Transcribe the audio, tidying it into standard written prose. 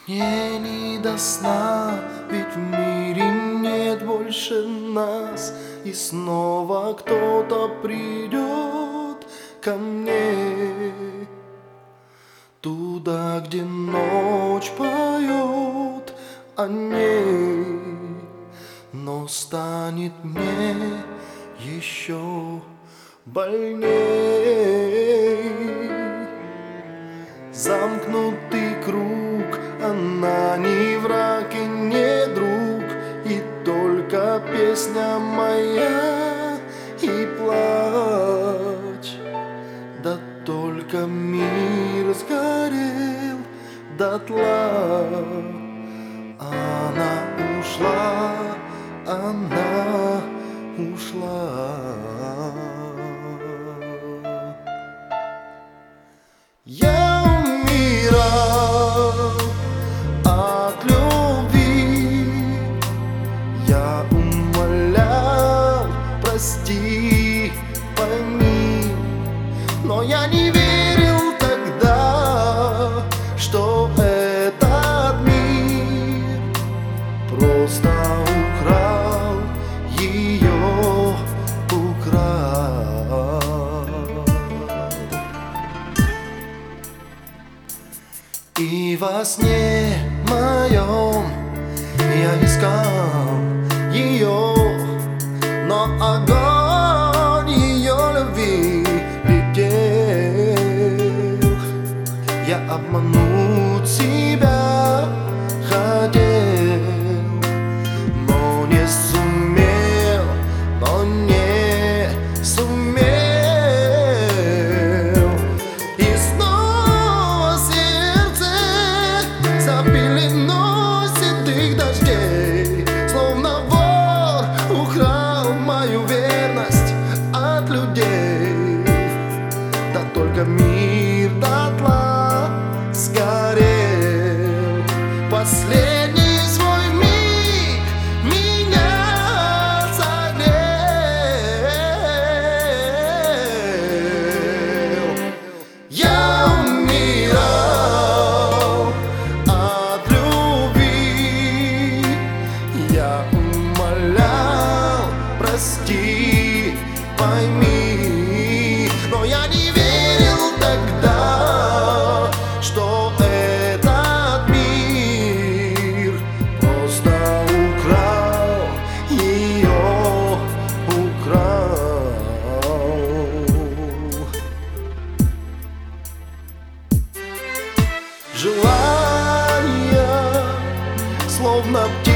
Мне не до сна, ведь в мире нет больше нас. И снова кто-то придет ко мне, туда, где ночь поет о ней. Но станет мне еще больней. Замкнутый круг, она не враг и не друг, и только песня моя и плач. Да только мир сгорел дотла. Она ушла, она ушла. Я умирал от любви, я умолял, прости, пойми, но я не верил тогда, что этот мир просто украл ее, украл. И во сне моем я искал ее, но огонь ее любви летел. Я обмануть себя хотел, но не сумел, но не сумел. И снова сердце за пеленой седых дождей, словно вор украл мою верность от людей. Да только мир дотла сгорел. Последний свой миг меня согрел. Я умирал от любви, я умолял, прости, пойми, но я не верил тогда, что этот мир просто украл ее, украл. Желания, словно